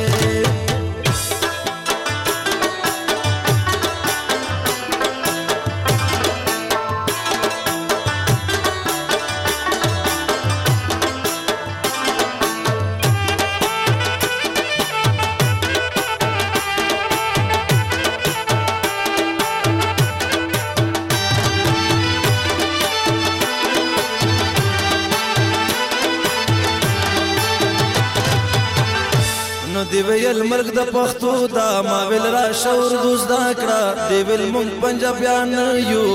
دی ویل مرګ د پښتو دا ما ویل را شور دوز دا کړه دی ویل مونږ پنجابیان یو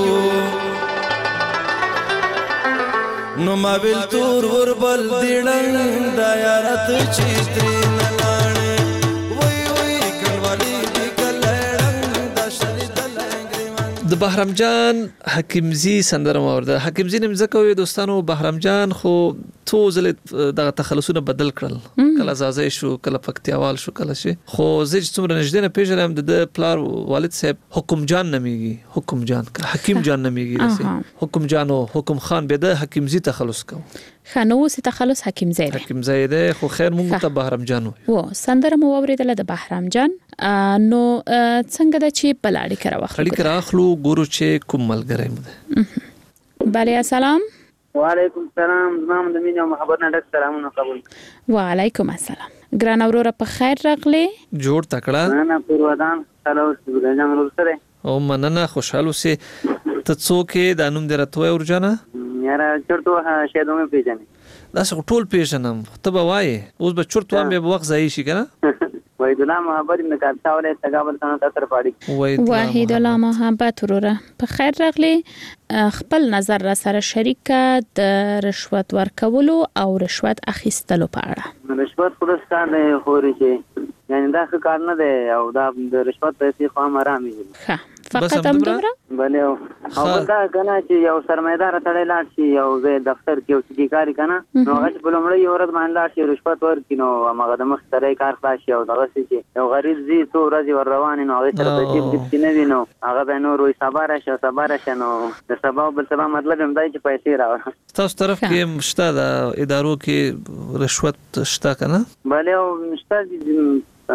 نو ما ویل تور وربل دیړنګ دا یارت چې ترې نه لاړې وای وای کډوالی دی کلړنګ دا شلی دلې ګریوان د بهرام جان حکیمزی سندره مورده حکیمزی نیم زکوې دوستانو بهرام جان خو تو زله دغه تخلصونه بدل کړل کله زازه شو کله پکتیاوال شو کله شي خو زه چې څومره نږدې نه پیژنم د پلار والد صاحب حکم جان نمیږي حکم جان حکیم جان نمیږي رسي حکم جان او حکم خان به د حکیمزی تخلص کو خنو سي تخلص حکیم زید حکیم زید خو خیر مونږ ته بهرام جان و سندره مو اوریدل د بهرام جان نو څنګه د چی بلاړی کرا وخت اړی کرا خلو ګورو چې کوم ملګری مده بله السلام وعلیکم السلام زمام د مینه او محبت نه ډک سلامونه قبول وعلیکم السلام ګران اورور په خیر راغلی جوړ تکړه نه نه پروادان سلام ګران اورور سره او مننه خوشاله سي ته څوک د انوم درته ورجانه یاره چرته شه دومره پیژنې دا څو ټول پیژنم ته به وای اوس به چرته هم به وخت ځای شي کنه وحید الله محبت نه کارتا ولې تګابل څنګه تر پاړي وحید الله محبت وروره په خیر راغلی خپل نظر را سره شریک د رشوت ورکولو او رشوت اخیستلو په اړه رشوت خلاص نه خوري چې یعنی دا ښه کار نه دی او دا د رشوت پیسې خو هم آرامي ښه فقط هم دومره بله او دا کنه چې یو سرمایدار تړي لاړ شي یو زه دفتر کې اوس کی کاری کنه نو هغه په لومړی ورځ باندې لاړ شي رشوت ورکړي نو هغه د مخ سره کار خلاص شي او دغه چې یو غریب زی څو ورځې ور روان نو هغه سره پیسې دې نه وینو هغه به نو روي صبر شه صبر شه نو د سبا بل سبا مطلب هم دی چې پیسې راوړي تاسو طرف کې مشته د ادارو کې رشوت شته کنه بله او مشته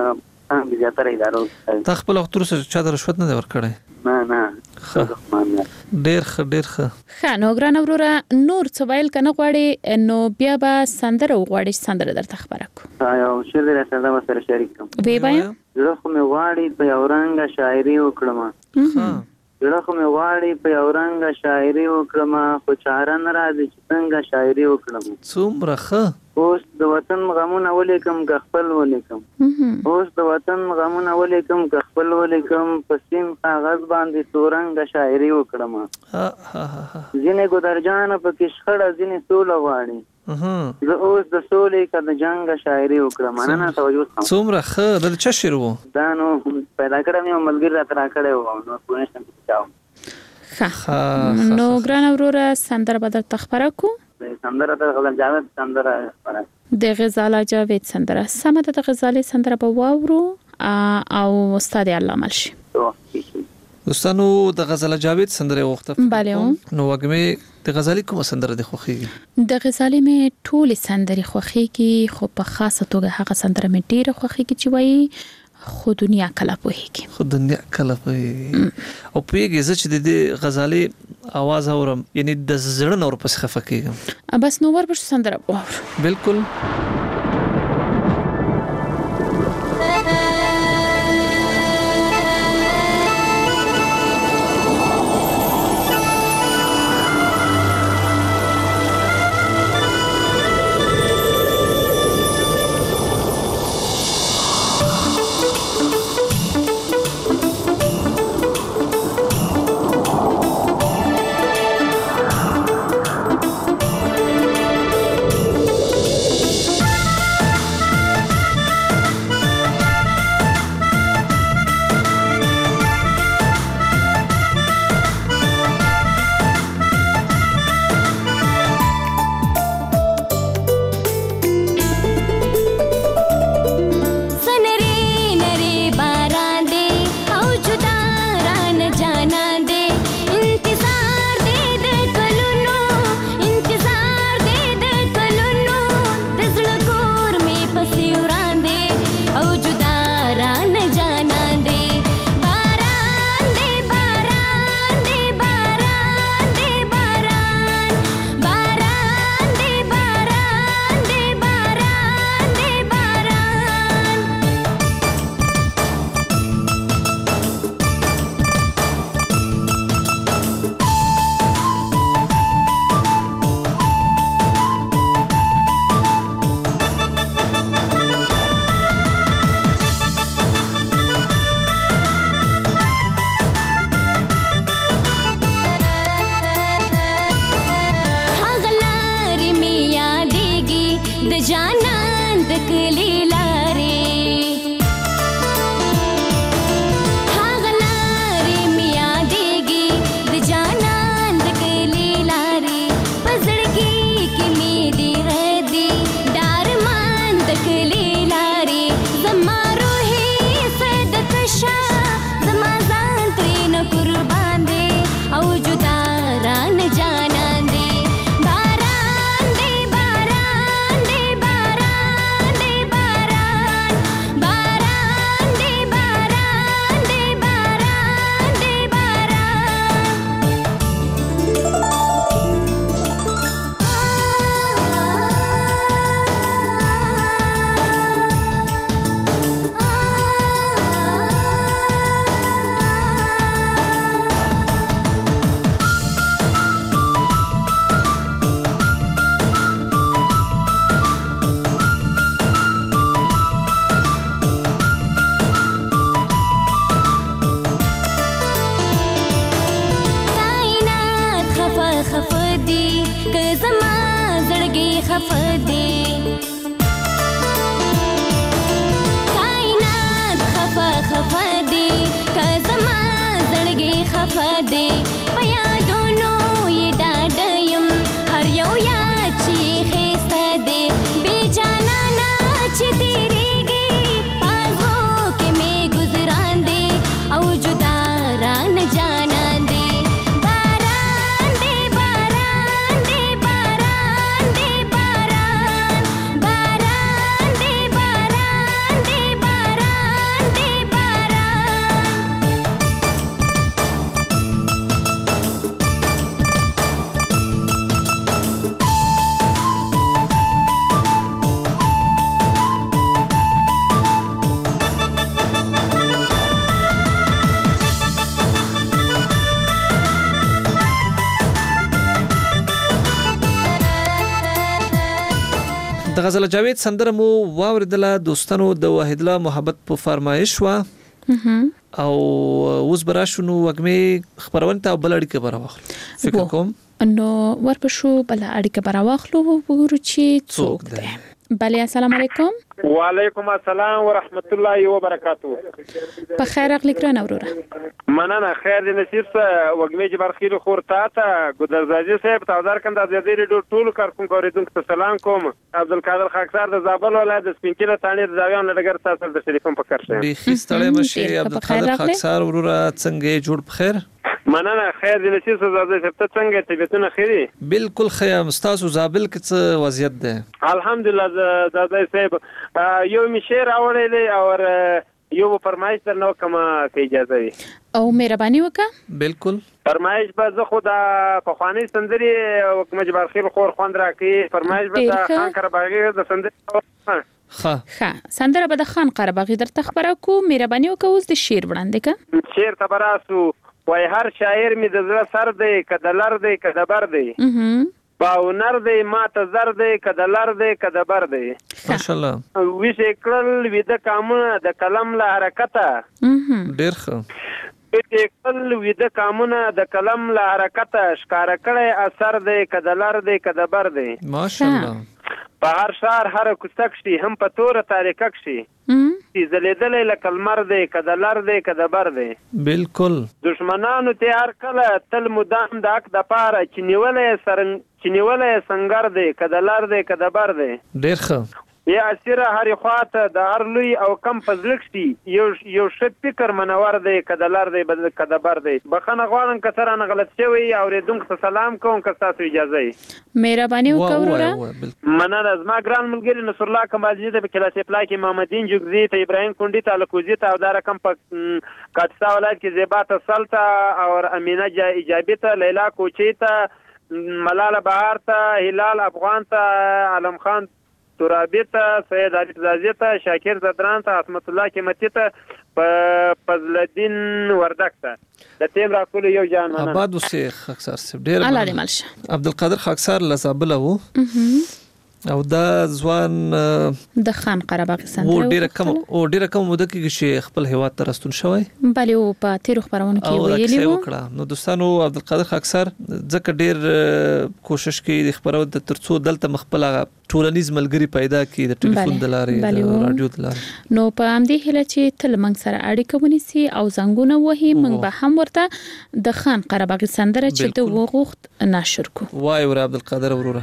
افغانستان د زیاتره ادارو تا خپل وخت سره چا د رشوت نه ورکړی؟ نه نه ډیر ښه ډیر ښه. ښه نو ګران وروره نور څه ویل کنه غواړي نو بیا به سندره وغواړي سندره درته خبره کو یو شعر در سره ما سره شریک کوم. وی وایم زړه خو مې غواړي په یو رنګه شاعري وکړم زړه خو مې غواړي په یو رنګه شاعري وکړم خو چاره نه راځي چې څنګه شاعري وکړم. څومره ښه. اوس د وطن غمونه ولیکم که خپل ولیکم اوس د وطن غمونه ولیکم که خپل ولیکم په سیم کاغذ باندې څو رنګه شاعري وکړم. ځینې ګودرجانه پکې شخړه ځینې سوله غواړي زه اوس د سولې که د جنګه شاعري وکړم. مننه توجه کوم. څومره ښه. دا چا شعر و؟ دا نو پیدا کړم یو ملګري راته راکړی و نو پوه نه شم چې چا و. ښه نو ګران وروره سندره به درته خبره کو. سندره د غزال جاوید سندره خبره د غزال جاوید سندره سمه ده. د غزال سندره به واورو او استاد الله ملشي دوستانو د غزال جاوید سندره وخته. بله نو وګمه د غزالي کوم سندره د خوخيږي؟ د غزالي مې ټول سندري خوخيږي خو په خاصه توګه هغه سندره مې ډیره خوخيږي چې وایي خو دنیا کله پوهیږي. خو دنیا کله پوهیږي. او پیږي زه چې د غزالي आवाज اورم یعنی د زړه نور پس خفه کېږم. بس نو ور بش سندره اور بالکل. د غزل جاوید سندره مو واوریدله دوستانو د وحید الله محبت په فرمایش وا او اوس براشو نو وګمې خبرونه ته بل اړیکه براوخل فکر کوم نو ورپښو بل اړیکه براوخلو وګورو چې څوک دی. بله السلام علیکم. وعلیکم السلام ورحمت الله وبرکاته. په خیر اغلی ګران اوروره. مننه خیر دې نصیب سه وګمې جبر خیر خور تا ته ګدرزاجي صاحب تاودار کنده د دې ریډیو ټول کارکون کوریدونکو ته سلام کوم. عبدالقادر خاکسار د زابل ولایت د سپینکله تانې د زاویان لډګر تاسو د ټلیفون په کار شه. بخیر ستړی مشه عبدالقادر خاکسار وروره څنګه جوړ بخیر؟ مننه خیر دې نصیب سه زاده ته څنګه طبيعتونه خیری؟ بالکل خیر تاسو زابل کې څه وضعیت ده؟ الحمدلله زاده صاحب یو مشیر اورېلې او یو فرمایش در نو کما کې اجازه وي او مهرباني وکړه. بالکل فرمایش به زه خو د پخوانی سندري حکومت جبار خیر خور خوند راکې فرمایش به د خان قرباغي د سندري ښه ښه سندره به د خان قرباغي درته خبره کو مهرباني وکړه. اوس د شعر وړاندې کا شعر تبراسو وای هر شاعر می د زړه سر دی کدلر دی کدبر دی باونر دی ما ته زر دی کدلر دی کدبر دی ماشاءالله ویش کړل وی د کامونه د قلم له حرکته ډیر ښه ویش کړل وی د کامونه د قلم له حرکته ښکارا کړی اثر دی کدلر دی کدبر دی ماشاءالله په هر شهر هر کوڅک شي هم په تور تاریکک شي چې زلیدلې لکه المر دی کدلر دی کدبر دی. بالکل دشمنانو ته هر کله تل مدام د حق د پاره چې نیولې سرنګ چې نیولې سنگر دی کدلر دی کدبر دی. ډیر ښه یا اسیره هر خواته د هر لوی او کم فزلک شي یو یو شت فکر منور دی کدلر دی کدبر دی. بخنه غواړم که سره نه غلط شوی او ریدونکو ته سلام کوم که تاسو اجازه یې مهرباني وکړه. مننه زما ګران ملګری نصر الله کمالجی د کلاس پلا کې محمدین جوګزی ته ابراهیم کونډی ته لکوزی ته او دا رقم په کاتسا ولایت کې زیبات سلطه او امینه ایجابی ته لیلا کوچی ته ملاله بهار ته هلال افغان ته علم خان ترابی ته سید علی زازی ته شاکر زدران ته عصمت الله قیمتی ته فضل الدین وردک ته د تیم راکول یو جان مننه. آباد اوسې خاکسار صاحب ډیر الله دې ملشه. عبدالقادر خاکسار لزابل وو او دا ځوان د خان قرباغي سندره و ډیره کم او ډیره کم مده کې چې خپل هیواد ته راستون شوی بلې او په تیر خبرونه کې ویلي وو نو دوستانو عبدالقادر خاکسار ځکه ډیر کوشش کوي د خبرو د ترڅو دلته مخبل ټولنیز ملګری پیدا کړي د ټلیفون د لارې د رادیو د لارې. نو په همدې هله چې تل موږ سره اړیکه ونیسي او زنګونه وهي موږ به هم ورته د خان قرباغي سندره چې د وغوښت نشر کو. وای ور عبدالقادر وروره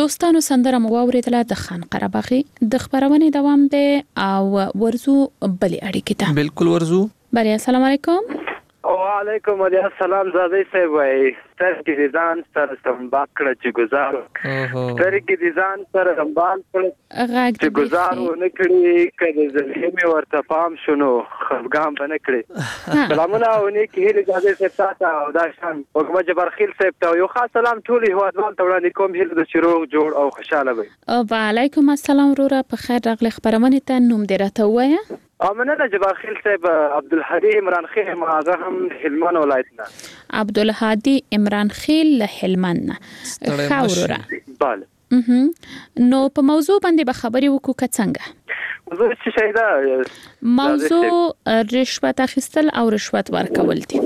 دوستانو سندره مو واوریدله د خان قرهباغي د خبرونې دوام دی او ورزو بلې اړیکې ته. بالکل ورزو. بله السلام علیکم. وعلیکم السلام زادی صاحب وای سترګې دې ځان سره سمبال کړه چې گزارو سترګې دې ځان سره سمبال کړه چې گزارو نه کړي کله زلمي ورته پام شونو خفګان بنه کړي سلامونه ونی کې هله زادی صاحب تاسو او دا شان وګما جبرخیل صاحب ته یو خاص سلام ټول هوادوال ته وړاندې کوم هله د شروع جوړ او خوشاله وي. وعلیکم السلام وروره په خیر راغلی خبرونه ته نوم دې راته وایه. امنه جبرخیل صاحب عبدالهادي عمران خیل ماغه هم هلمند ولایتنا. عبدالهادي عمران خیل له هلمند نه. خاوره. بله. نو په موضوع باندې به خبري وکړو که څنګه؟ موضوع څه شي ده؟ موضوع رشوت اخیستل او رشوت ورکول دي.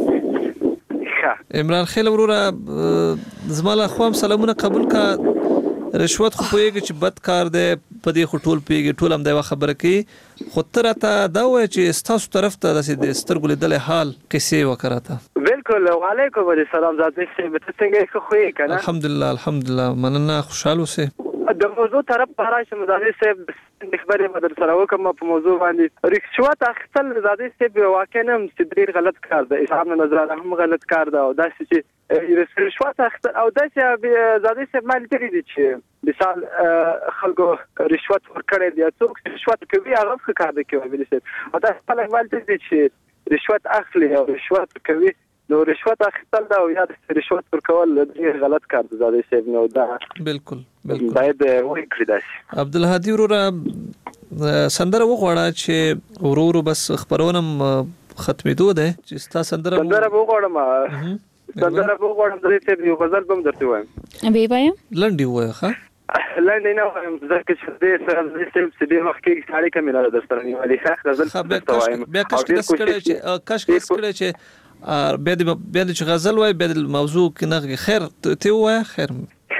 عمران خیل وروره زماله خوام سلامونه قبول کا. رشوت خو پوهیږي چې بد کار دی په دې خو ټول پیږي ټول هم دا خبره کوي خو تر ته دا وایي چې ستاسو طرف ته د سترګو لیدل حال قصې وکړه. بالکل وعلیکم السلام زادی صاحب ته څنګه خو یې کنه الحمدلله الحمدلله مننه خوشاله اوسه. د موضوع طرف په راشه زادی صاحب خبرې مدر سره وکم په موضوع باندې رشوت اخیستل زادی صاحب واقعا هم ډیر غلط کار دی. اسلام نظر هم غلط کار دی او دا چې رشوت اخیستل او دا چې زادی صاحب مال تری دي چې مثال خلکو رشوت ورکړي دي څوک رشوت کوي هغه ښه کار دی کوي ویل شي او دا خلک مال تری دي چې رشوت اخلي او رشوت کوي نو رشوت اخیستل دا او یا رشوت ورکول ډیر غلط کار دی زادی صاحب نو دا بالکل بالکل باید وایي کړی دا شي. عبدالهادي وروره سندره وغواړه چې ورورو بس خبرونم ختمېدو ده چې ستا سندره سندره وغواړم سندره وغواړم درې ته یو غزل بم درته وایم. به وایم لنډي وایه ښه لنډي نه وایم ځکه چې دې سره دې دې وخت کې ساړی کمه نه درته نیولې ښه غزل درته وایم. بیا کښ کړه چې کښ کړه چې بیا دې بیا دې غزل وای بیا د موضوع کې نه خیر ته وای خیر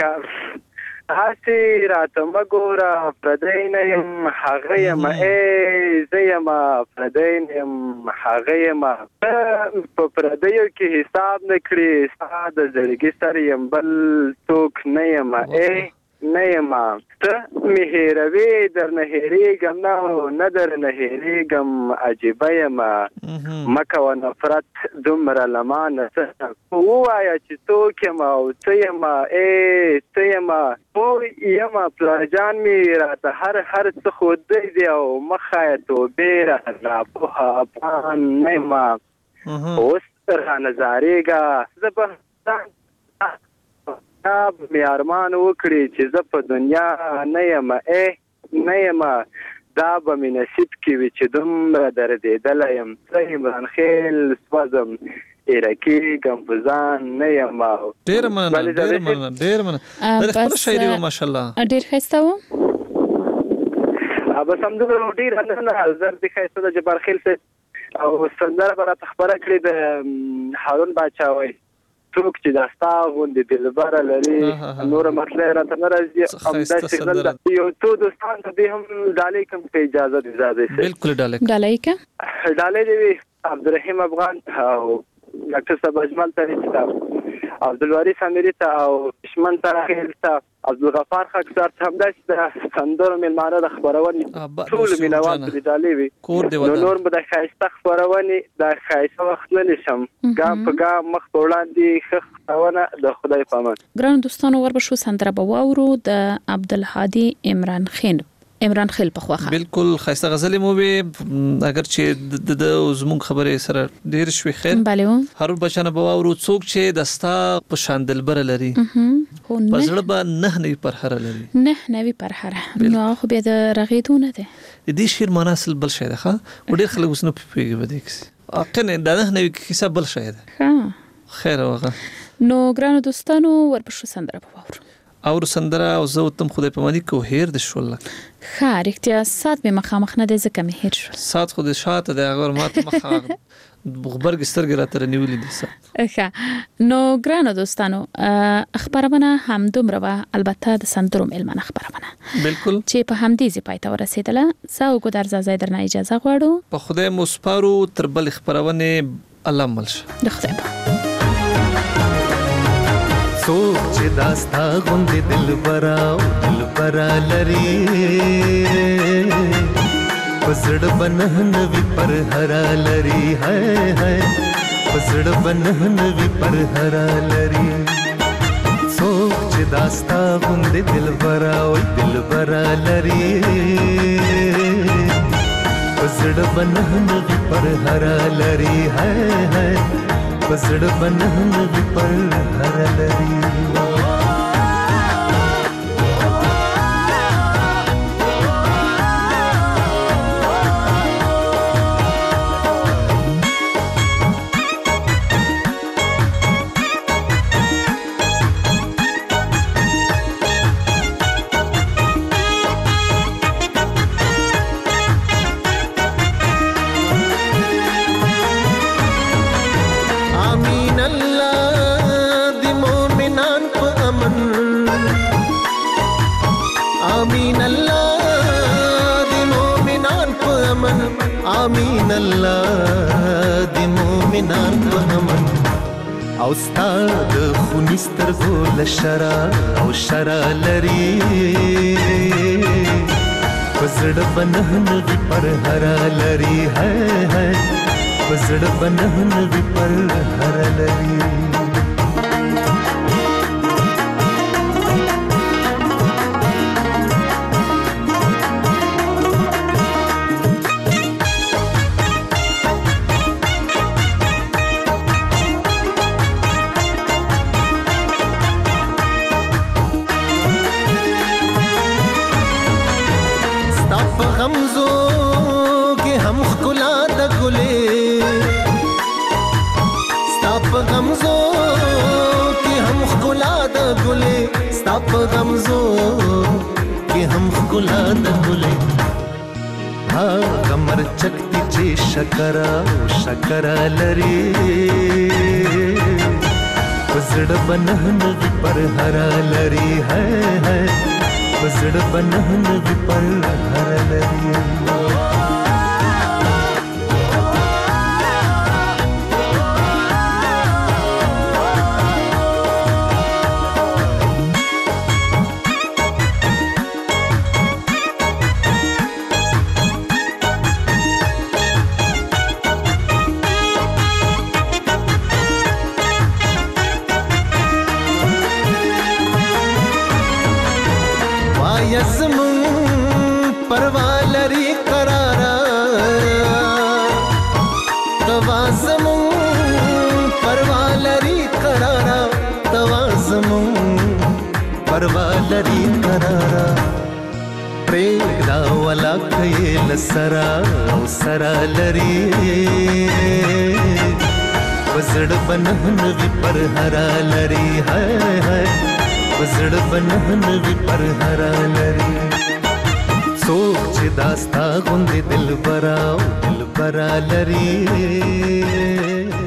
هاسي راته مګورا پردین یم هغه یم ای زیم پردین یم هغه یم په پردیو کې حساب نکړي ساده زړګي سره یم بل څوک نه یم ای نه یم ته مهروي در نه هېریږم نه نه در نه هېریږم عجیبه یم مکه و نفرت دومره لمانه څه ووایه چې څوک یم او څه یم ای څه یم پوه یم پلار جان مې راته هر هر څه ښودی دی او مخه یې توبې راته ناپوهه افغان نه یم اوس رانه زارېږه زه به مې ارمان وکړي چې زه په دنیا نه یم ای نه یم دا به مې نصیب کې وي چې دومره دردېدلی یم زه عمران خیل سوځم ایره کېږم په ځان نه یم. ډېره مننه ډېره مننه ډېره مننه د خپله شاعري وه ماشاءالله ډېر ښایسته وو. بس همدومره ډېره مننه زر دې ښایسته د جبار خیل صاحب او سندره به راته خپره کړې د هارون باچا وایي څوک چې دا ستا غوندې دلبره لري نوره مطلع راته نه راځي همداسې یو څو دوستان ته دې هم ډالۍ کوم په اجازه دې زادی صاحب. بالکل ډالۍ ډالۍ که ډالۍ دې وي عبدالرحیم افغان او ډاکټر صاحب اجمل تاریخ ته عبدالوارث امیري ته او دشمن تاریخ ته عبدالغفار خاکسار ته همداسې د سندرو میلمانه د خپرونې ټولو مینوال ته دې ډالۍ وي نو نور به د ښایسته خپرونې د ښایسته وخت نه نیسم ګام په ګام مخ په وړاندې ښه خپرونه د خدای په امان. ګرانو دوستانو ور به شو سندره به واورو د عبدالهادي عمران خیل عمران خیل په خواخه. بالکل خاصه غزل مو به اگر چې د زموږ خبرې سره ډیر شوي خیر بله هر بچنه به ورو څوک چې دستا په شان دلبر لري په زړه به نه نوي پرهره لري نه نوي پرهره نو خو بیا د رغېدو نه دی د دې شعر معنا اصل بل شی ده ښه ډېر خلک اوس نه پوهېږي په دې کیسې اقنه د نه نوي کیسه بل شی ده خیر وغه. نو ګرانو دوستانو ورپښو سندره به واورو اور سندره او زه تم خدای پمانی کو هیر د شول ښه رښتیا سات به مخامخ نه دی ځکه مې هیر شول سات خو د شاته د هغه مات مخ غبرګ سترګې راته نیولې دي سات ښه. نو ګرانو دوستانو خبرونه هم دومره وه البته د سندرو میلمانه خبرونه بالکل چې په همدې ځای پای ته ورسېدله زه او ګودر زازی درنه اجازه غواړو په خدای مو سپارو تر بلې خبرونه الله ملشه د خدای په څوک چې داستا غوندې دلبره او دلبره لري په زړه به نه نوي پر هره لري هی هی په زړه به نه نوي پر هره لري څوک چې داستا غوندې دلبره او دلبره لري په زړه به نه نوي پر هره لري هی هی په زړه به نه نوي پر هره لري آمین الله د مومنان په امن او استاد خونی سترګو لشرا او شرا لري پسړ بنهن وی پر هرا لري ہے ہے پسړ بنهن وی پر هرا لري په غمزو کې هم ښکلا د ګلې هغه مرچکتي چې شکره او شکره لري په زړه به نه نوي پر هره لري ہے ہے په زړه به نه نوي پر هره لري پروالری قرارا پریگدا ولا کئ لسرا او سرا لري وزړ بنهن وی پر هرا لري ہے ہے وزړ بنهن وی پر هرا لري څوک چې داستا غوندې دلبره او دلبره لري